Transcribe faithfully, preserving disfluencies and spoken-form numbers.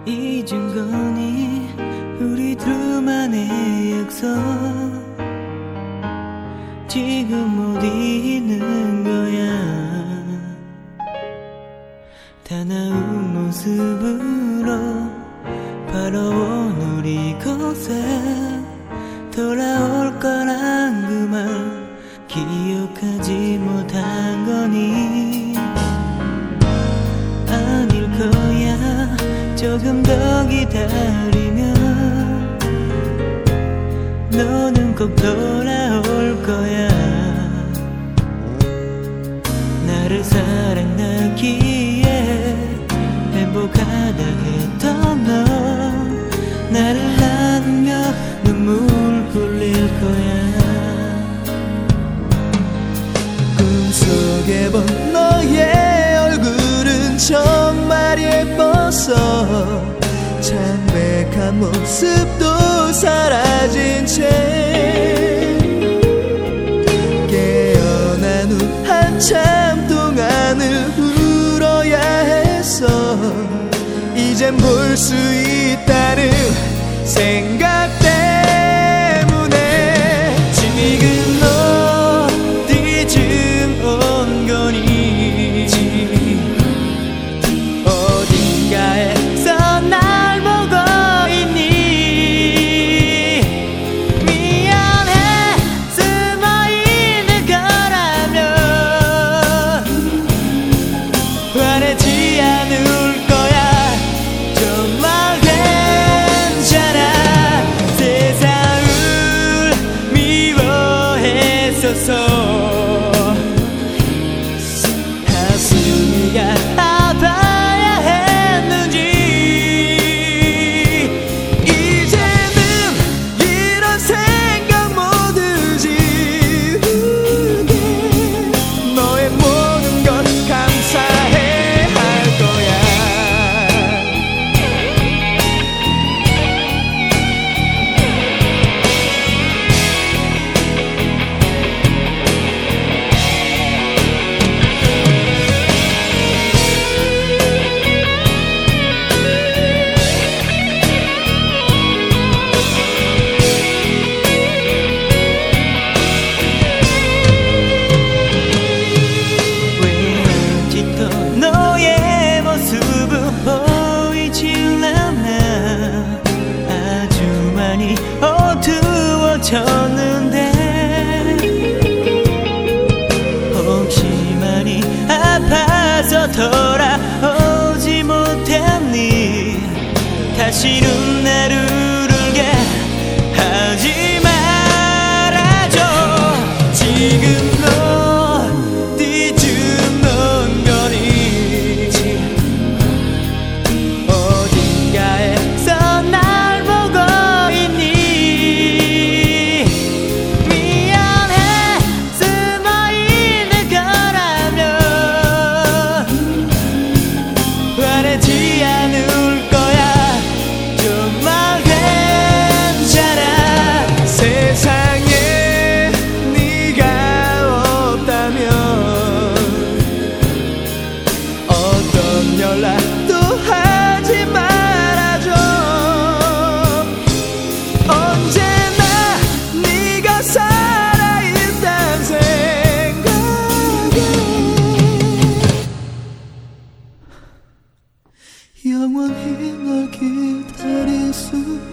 잊은 거니 우리 둘만의 약속. 지금 어디 있는 거야. 다나은 모습으로 바라온 우리 곳에 돌아올 거란 그 말 기억하지 못한 거니. 아닐 거야. 조금 더 기다리면 너는 꼭 돌아올 거야. 나를 사랑하기에 행복하다 했던 너, 나를 안으며 눈물 흘릴 거야. 꿈속에 본 너의 얼굴은 정말 예뻤어. 창백한 모습도 사라진 채 깨어난 후 한참 동안을 울어야 했어. 이젠 볼 수 있다는 생각 때문에 지금 어디쯤 온 거니. 어딘가에서 날 보고 있니. 미안해 숨어있는 거라면 화내지 않을 거야. 정말 괜찮아. 세상을 미워했었어. 가슴이 아파야 했는지. 이제는 이런 생각 못하지. 너의 모든 것 감사해 할 거야. 왜 아직도 너의 모습은 보이지 않나. 아주 많이 어두워졌는데 혹시 많이 아파서 돌아오지 못했니. 다시는 나를 울게 하지 말아줘. 지금 어디쯤 넌 거니. 어딘가에서 날 보고 있니. 미안해 숨어있는 거라면 화내지 않을 거야. 정말 괜찮아. 세상에 네가 없다면 어떤 연락도 하지 말아줘. 언제나 네가 살아있단 생각에 영원히 널 기다릴 수